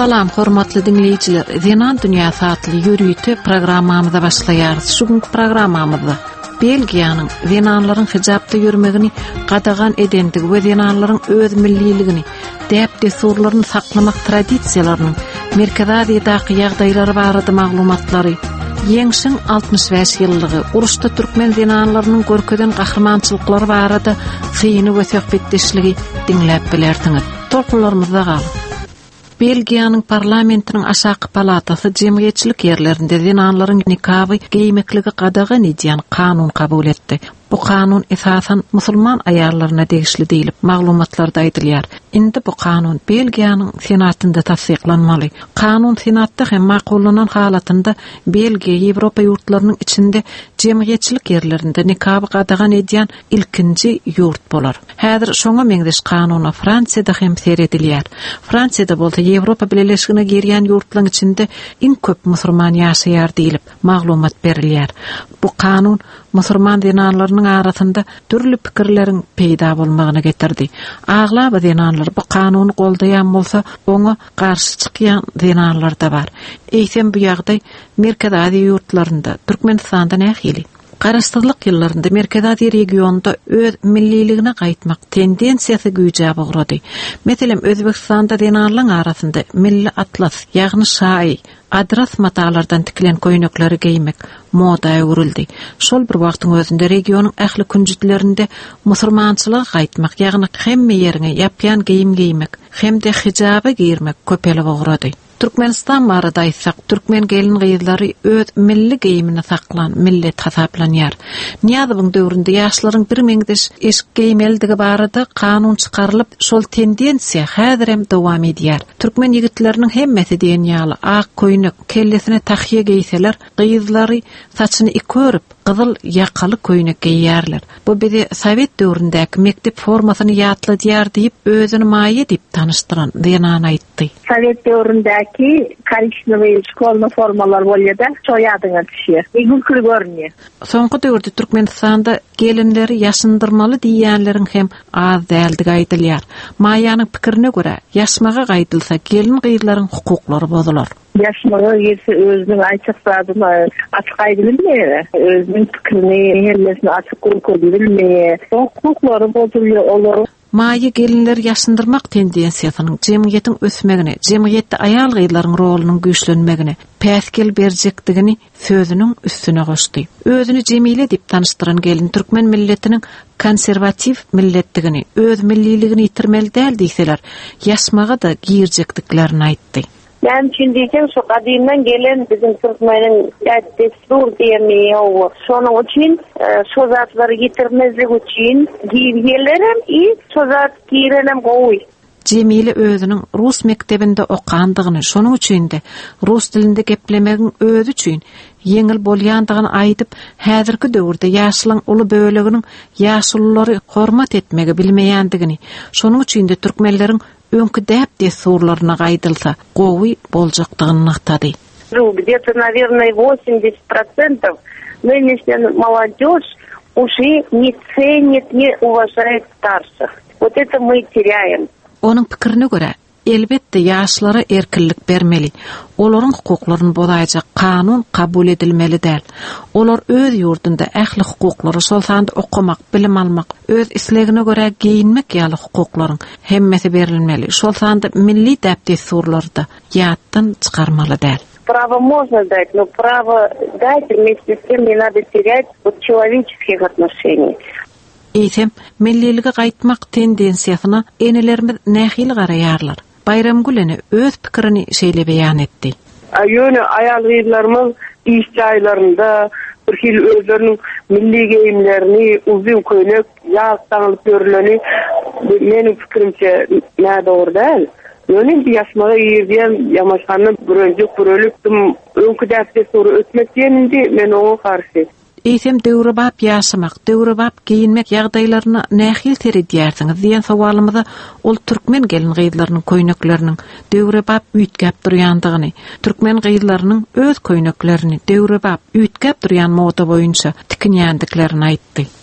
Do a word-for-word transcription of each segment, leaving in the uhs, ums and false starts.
Salam hormatly dinleyijiler. Zenan Dünyasy adly ýürüýte programmamyza başlaýarys. Şugunky programmamyzda Belgiýanyň zenanlaryň hijabda ýürmegini gadagan edendigi we zenanlaryň öz milliligini, däpde surlaryny saklamak tradisiýalarynyň merkezade daky ýagdaýlary barada maglumatlary, Ýeňşiň altymyş beş ýyllygy, uruşda türkmen zenanlarynyň görkeden gahrmançylyklary barada syny we söhbetdeşligi dinläp bilersiňiz. Tolkunlarymyzda gal. Belgiýanyň parlamentiniň aşaky palatasy jemgyýetçilik ýerlerinde zenanlaryň nikaby giýmekligi gadagan edýän kanun kabul etdi. Bu kanun esasan musulman aýallaryna degişli diýilip maglumatlarda aýdylýar. Indi bu kanun Belgiýanyň senatynda tasdiklanmaly. Kanun senatda hem maqullanan halatynda Belgiýa Ýewropa ýurtlarynyň içinde jemgyýetçilik ýerlerinde nikaby gadagan edýän ilkinji ýurt bolar. Häzir şoňa meňdeş kanuna Fransiýada hem seredilýär. Fransiýada bolsa Ýewropa Birleşigine girýän ýurtlaryň içinde iň köp musulman ýaşaýar diýilip maglumat berilýär. Bu kanun musulman zenanlarynyň arasynda türlü pikirleriň peýda bolmagyna getirdi. Aglaba zenanlar bu kanuny goldaýan bolsa, oňa garşy çykýan zenanlar da bar. Eýsem bu ýagdaý merkezade ýurtlarynda, Türkmenistanda nähili? Garaşdyrlyk ýyllarynda merkezade regionda öz milliligine gaýtmak tendensiýasy güýje bogrady. Meselem Özbekistanda zenanlaryň arasynda milli atlas, ýagny şaý, adras matalardan tikilen koýunakları giymek moda öwrüldi. Şol bir wagtyň özünde regionyň ähli künjitlerinde musulmançylyga gaýtmak, ýagny hemme ýerine ýapýan giyim giymek, hem de hijaba giyirmek köpeli bogrady. Türkmenistan barada aýtsak, türkmen gelin gyýzlary öz milli giyimini saklan millet hasaplanýar. Niýazyň döwründe ýaşlaryň bir meňdeş eşik giýmeldigi barada kanun çykarylyp, şol tendensiýa häzir hem dowam edýär. Türkmen ýigitleriniň hemmesi diýen ýaly ak koýunak kellesine tahyýa giýseler, gyýzlary saçyny ikörüp gyzyl ýakaly koýunak giýýärler. Bu bizi Sowet döwründäki mektep formasyny ýatladýar diýip özüni maýa diýip tanıştyran zenan aýtdy. Sowet döwründäki korичневый şkolny formalar bolýarda, çoýadyňa düşýär. Egülkül görünýär. Soňky döwürde Türkmenistanda gelinleri ýaşındyrmaly diýýänleriň hem az däldi gaýdylýar. Maýanyň pikirine görä, ýaşmaga gaýdylsa gelin gyýlaryň hukuklary bozular. Yaşmaga girse özünün açık zadyny açyk aýdylmýar. Özünün pikirini, hemmesini açyk görkezilmýär. Hukuklary bozulýar olar. Maýy gelinler ýaşındyrmak tendensiýasynyň jemgyýetiň ösmegine, jemgyýetde aýal gyýlaryň rolunyň güýçlenmegine päskel berjekdigini sözüniň üstüne goşdy. Özüni Jemile diýip tanıştyran gelin türkmen milletiniň konservativ milletdigini, öz milliligini ýitirmeli däl diýseler, ýaşmaga da giýirjekdiklerini aýtdy. Ben şimdi diyeceğim şu kadimden gelen bizim Türkmen'in destur diyemeyi o. Şunun için şu zatları getirmezlik için giyirlerim i şu zat giyirelim koy. Jemile özüniň Rus mektebinde okandygyny, şonuň üçin de Rus dilinde geplemegiň özü üçin yeňil bolýandygyny aýdyp, häzirki döwürde ýaşlyň uly böleginiň ýaşullary hormat etmegi bilmeýändigini, şonuň üçin de türkmenleriň öňkü däp desurlaryna gaýdylsa, gowy boljakdygyny aýtdy. Где-то, наверное, восемьдесят процентов нынешняя молодежь уже не ценит, не уважает старших. Вот это мы теряем. Onun pikirine göre, elbette ýaşlara erkinlik bermeli. Olaryň hukuklaryny bozaýjak kanun kabul edilmeli däl. Olar öz ýurdunda ähli hukuklary, şol sanda okumak, bilim almak, öz islegine göre giyinmek ýaly hukuklaryň hemmesi berilmeli. Şol sanda milli däpdesurlarda ýatdan çykarmaly däl. Право можно дать, но право дать вместе с тем не надо терять от человеческих отношений. Eýsem, millilige gaýtmak tendensiýasyna enelerimiz nähili garaýarlar. Bayram Güleni öz pikirini şeýle beýan etdi. Ýöne aýal gyýlarymyz iş jaýlarynda bir hil özleriniň milli geyimlerini, uzun köýnek, ýagdaňyp görüleni meniň pikirimçe näde dogry däl. Ýöne bir ýaşmaga ýerden ýamaşgany bürönjek bürölüpdim, öňkü däpde soru ötmek diýendi, men oňa garşy. Eýsem döwre bap ýaşamak, döwre bap giyinmek ýagdaýlaryna nähil seredýärsiňiz diýen sowalymyza ol türkmen gelin gyýlarynyň koýunaklarının döwre bap üýtgäp durýandygyny, türkmen gyýlarynyň öz koýunaklaryny döwre bap üýtgäp durýan moda boýunça tikinýändiklerini aýtdy.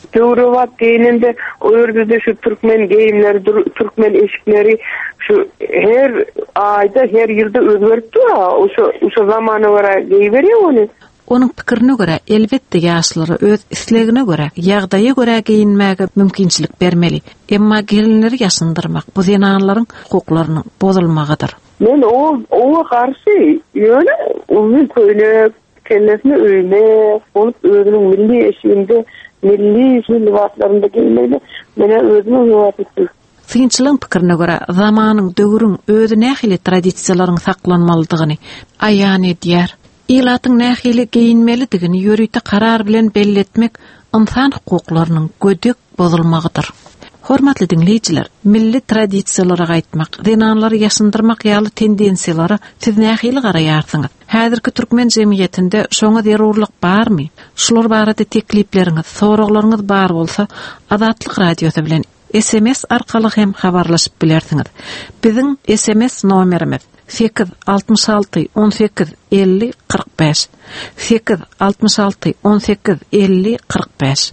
Döwrewat diýende o ýerde şu türkmen geyimleri, türkmen eşikleri şu her ayda, her ýylda özgerip dur. Oşo oşo zamana gara geýberýär ony. Onun pikirine göre elbette yaşları öz islegine göre, ýagdaýa göre giyinmäge mümkinçilik bermeli. Emma gelinleri yaşındırmak bu zenanlaryň hukuklarynyň bozulmagydyr. Men o o karşı ýöne uzun köýlek, kendisini öýme, olup özüniň milli eşiğinde, milli hilwatlarynda giyinmeli. Mene özüniň hilwaty. Finçilen pikirine göre zamanyň döwrüň özü nähili tradisiýalaryň saklanmalydygyny aýan edýär. İlatyň nähili giyinmelidigini ýörüýte karar bilen belletmek insan hukuklarynyň gödek bozulmagydyr. Hormatly dinleýijiler, milli tradisiýalara gaýtmak, zenanlary ýaşandyrmak ýaly tendensiýalary siz nähili garaýarsyňyz? Häzirki türkmen jemgyýetinde şoňa zerurlyk barmy? Şular barada teklipleriňiz, soraglaryňyz bar bolsa, Azatlyk radiosu bilen S M S arkaly hem habarlaşyp bilersiňiz. Biziň S M S nomerimiz sekiz altmış altı on sekiz elli kırk beş sekiz altmış altı on sekiz elli kırk beş.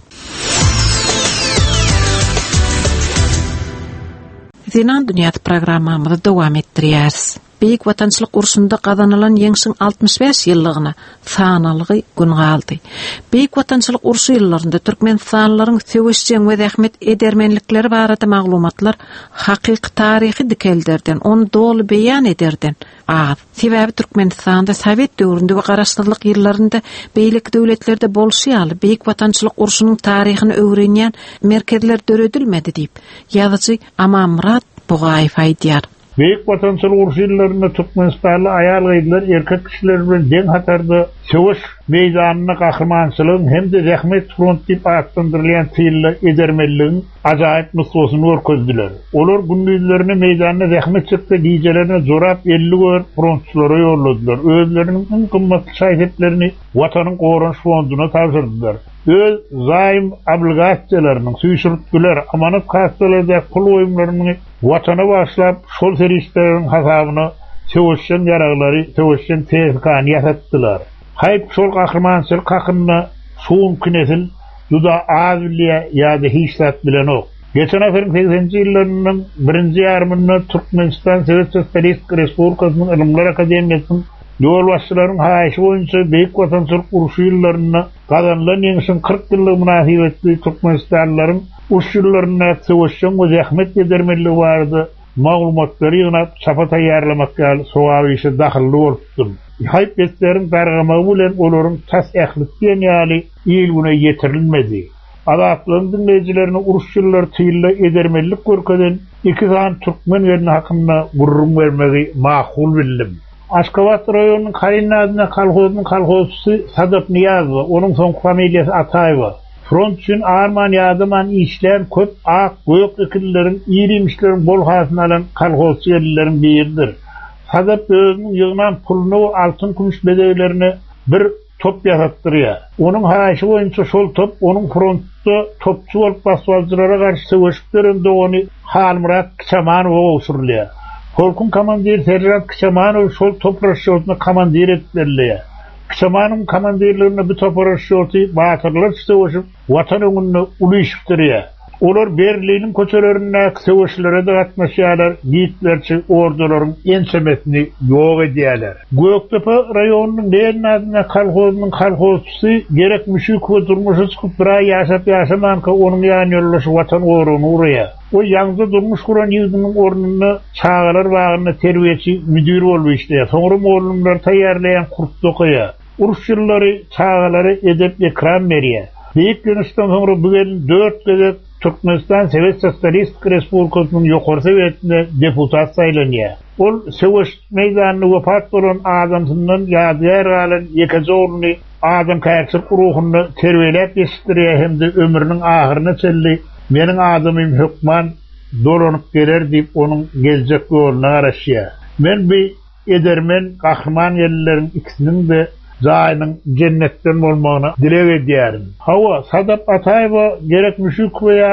Zenan Dünyat programmamyzy dowam etdirýäris. Beýik watançylyk urşunda gazanylan ýeňşiň altmış beş ýyllygyna sanalygy gün galdy. Beýik watançylyk urşy ýyllarynda türkmenistanylaryň söwüşçeň we zähmet edermenlikleri barada maglumatlar hakyky taryhy dikelderden, onu dolu beýan ederden az. Sebäbi Türkmenistanda Sowet döwründe we garaşdyrlyk ýyllarynda beýlik döwletlerde bolşýaly beýik watançylyk urşunyň taryhyny öwrenýän merkezler döredilmedi diýip ýazyjy Amamrat Bugaýew aýdýar. Beýik watançylyk urşylaryna Türkmenistanly aýal gyýdylar erkek kişiler bilen deň hatarda söwüş meýdanyna gahrmançylygyň hemde zähmet front diýip aýtdyrylýan tyýly edermelligiň ajaýyp myslosyny görkezdiler. Olar gündüzlerini meýdanyna zähmet çykdy, giýjelerini zorap elli gör frontçylary ýolladylar. Özleriniň iň gymmatly şaýhetlerini watanyň gorunç fonduna tapşyrdylar. Öz zaim obligatsiýalarynyň süýşürtdiler, amanat kassalarda pul goýumlaryny watana başlap şol serişleriň hasabyny söwüşçen ýaraglary, söwüşçen tehlikany ýasatdylar. Haýp şol gahrmançylyk hakyna şoň kinesil juda az bilýär ýa-da hiçlat bilen ok. Geçen asyryň seksenji ýyllarynyň birinji ýarmynda Türkmenistan Sowet Sosialistik Respublikasynyň Ilimler Akademiýasynyň ýol başçylaryň haýşy boýunça beýik watançylyk urşy ýyllarynda gazanylan ýeňşiň kırk ýyllyk münasibetli Türkmenistanlaryň urşy ýyllaryna söwüşçen we zähmet edermelligi barada maglumatlary ýygnap çapa taýýarlamak ýaly sowaby işe dahil bolupdym. Haýp betleriň bergamagy bilen olaryň tas ählit diýen ýaly ýylgyna ýetirilmedi. Azatlyk dinleýijilerini urşy ýyllar tyýly edermellik görkeden iki zan türkmen ýerine hakyna gurrun bermegi makul bildim. Aşgabat raýonynyň Karynazyna kolhozynyň kolhozçysy Sadap Niýazow, onuň soň familiýasy Ataýewa. Front üçin arman ýadyman işler köp ak göýük ikilleriň ýyrimişleriň bolhasyny alan kolhozçy ýerleriň biridir. Sadap özüniň ýygnan puluny altyn kumuş bedeglerini bir top ýasatdyrýar. Onuň haýşy boýunça şol top onuň frontda topçu bolup baswalçylara garşy söwüşiplerinde ony Halmurat Kiçamanow osurlýar. Polkun komandir Serjant Kiçamanow şol top raşýatyna komandir etdirilýär. Kiçamanow komandirlerini bu top raşýaty batyrlar söwüşip watan öňünde ulyşypdyrýar. Olar Berlinin köçelerine söwüşlere de gatnaşýarlar, giýitlerçi ordularyň ensemesini ýok edýärler. Göktepe raýonynyň Leniňa kolhozynyň kolhozçysy gerek müşük we durmuşy çykyp bir ay ýaşap ýaşamanka onuň ýany ýollaşy watan oruny urýar. O ýangda durmuş kuran ýüzüniň ornuny çağalar bagyna terbiýeçi müdür bolup işleýär. Soňra molumlar taýýarlaýan kurtda goýar. Urş ýyllary çağalary edep ekran berýär. Beýik dönüşden soňra bu gelin dört gezek Türkmenistan Sowet Sosialistik Respublikasynyň ýokary sowetine deputat saýlanýar. Ol söwüş meýdanyny wepat bolan adamsynyň ýadyr galan ýekeje orny adam käçir ruhuny terbiýelep ýetirýär hemde ömrüniň ahyryna çelli meniň adamym hukman dolanyp geler diýip onuň geljek ýoluny garaşýar. Men bir edermen gahrman ýerleriň ikisiniň de zaýynyň jennetden bolmagyna dilek edýärim. Hawa Sadap Ataýewa gerek müşük we ýaly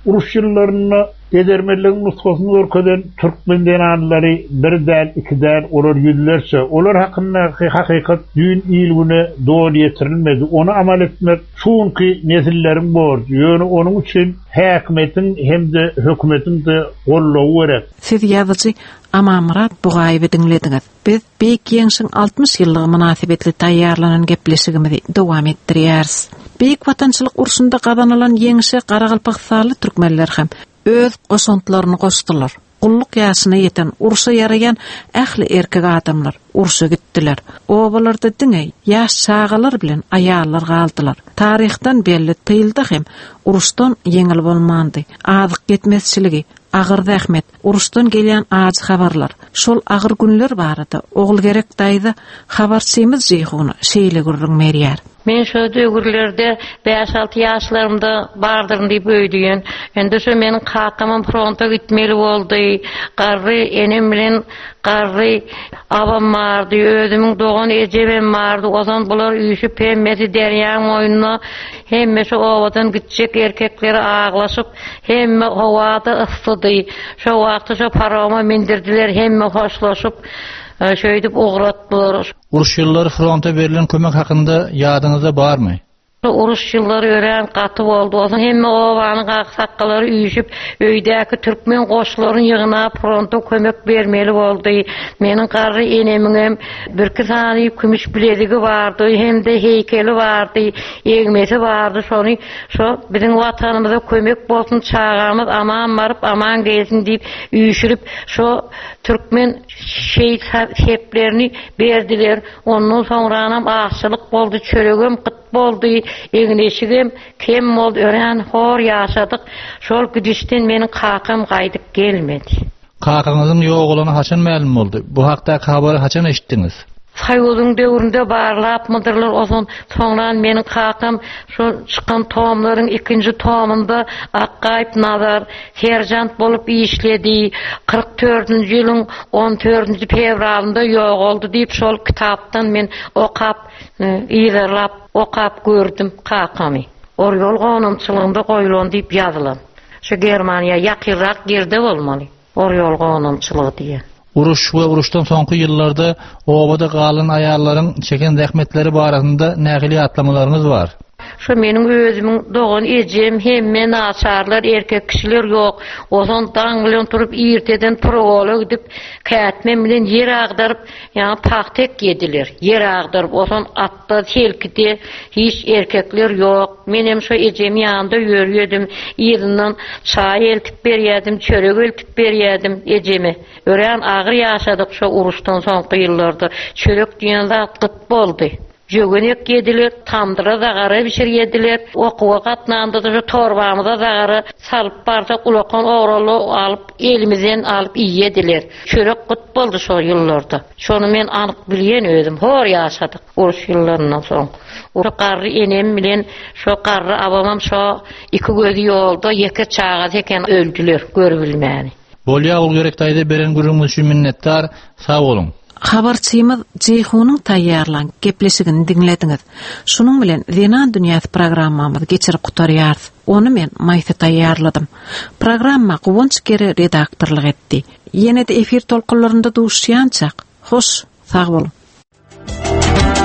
uruş yıllarına edermelerin nutkusunu örköden Türkmen denanları bir del, iki del olur yüzlerce. Olar hakkında hakikat dün ilgüne doğru yetirilmedi. Onu amal etmek çünkü nesillerin borcu. Yani onun için hükümetin hem de hükümetin de qollağı gerek. Siz yazıcı Amamrat Buğayıbı dinlediniz. Biz Beyik Ýeňşiň altmış ýyllygy münasibetli taýýarlanan gepleşigimizi dowam etdirýäris. Beyik watançylyk urşunda gazanylan ýeňşi Garagalpaksarly türkmenler hem öz goşantlaryny goşdylar. Gulluk ýaşyna ýeten urşa ýarayan ähli erkek adamlar urşa gitdiler. Obalarda diňe ýaş çağalar bilen aýallar galdylar. Taryhdan belli tyýldy hem urşdan ýeňil bolmandy. Azyk getmezçiligi, agyr zähmet, urşdan gelýän azy habarlar. Şol agyr günler barada ogul gerek daýda habarçymyz jygyny şeýle gürrüňmerýär. Men şu döwürlerde beş altı ýaşlarymda bardyryn diýip öýdüň. Ende şu meniň kakymym fronta gitmeli boldy. Garry enem bilen garry abam bardy, özümiň dogan ejebem bardy. Ozan bular üýüşüp hemmesi derýaň moýununa hemme şu owadan gitjek erkekleri aglaşyp hemme howada ıssydy. Şu wagtda şu parama mindirdiler, hemme hoşlaşyp şöýdip ogratdylar. Uruş yılları fronta berilen kömek hakkında yadınızda barmy? Uruş yılları ören katı oldu. Ozan hemme owanyň aksakkalary üýüşüp öýdäki türkmen goşlaryny ýygyna fronta kömek bermeli boldy. Meniň garry enemiň bir kysany kümüş biledigi bardy, hem de heykeli bardy, egmesi bardy. Şonu şo biziň watanymyza kömek bolsun çağamyz aman baryp aman gelsin diýip üýüşürüp şo türkmen şeýit heplerini berdiler. Ondan soňranam aşçylyk boldy, çöregem qıt boldy. Egneşigim kem boldy, ören hor ýaşadyk. Şol gidişden meniň kakam gaýdyp gelmedi. Kakanızın ýoğulany haçan ma'lum boldy? Bu hakda habary haçan eşitdiňiz? Saýolyň döwründe barlap mıdırlar, ozon soňran meniň kakam şu çykan tomlaryň ikinji tomunda Akgaýp Nazar serjant bolup işledi. kırk dördünji ýylyň on dördünji fevralynda ýogaldy diýip şol kitapdan men okap, ýerlap okap gördüm kakamy. Oryol gonumçylygynda goýulan diýip ýazylan. Şu Germaniýa ýakynrak ýerde bolmaly. Oryol gonumçylygy diýen. Uruş ve uruştan soňky ýyllarda obada galan aýallaryň çeken zähmetleri barasynda nähili atlamalarynız bar? Şu meniň özümiň dogan ejem hemme naçarlar, erkek kişiler ýok. Ozon daň bilen turup ýerteden progola gidip kätmem bilen ýer agdaryp, ýa paktek ýediler. Ýer agdaryp ozon atda telkide hiç erkekler ýok. Menem şu ejem ýanynda ýörýedim. Ýerinden çaý eltip berýärdim, çörek eltip berýärdim ejeme. Ören agyr ýaşadyk şu uruşdan soňky ýyllarda. Çörek diýende atlyp boldy. Jögenek yediler, tamdıra zagara bişir yediler. Okuwa gatnanda da torbamyza zagara salyp barda ulakon oğraly alıp elimizden alıp ýediler. Çörek gut boldy şo ýyllarda. Şonu men anyk bilýän özüm. Hor ýaşadyk uruş ýyllaryndan soň. Ora garry enem bilen şo garry abamam şo iki gözi ýolda ýeke çağaz eken öldüler, görübilmäni. Bolýa ol gerek taýda beren gurumyz üçin minnetdar. Sag bolun. Habarçymyz Jeyhunyň taýýarlan gepleşigini diňlediňiz. Şunuň bilen Zenan dünýäsi programmamyzy geçirip gutarýarys. Onu men maýsy taýýarladym. Programma Gowunç Geri redaktorlyk etdi. Ýene-de efir tolkunlarynda duşýançak. Hoş, sag bolun.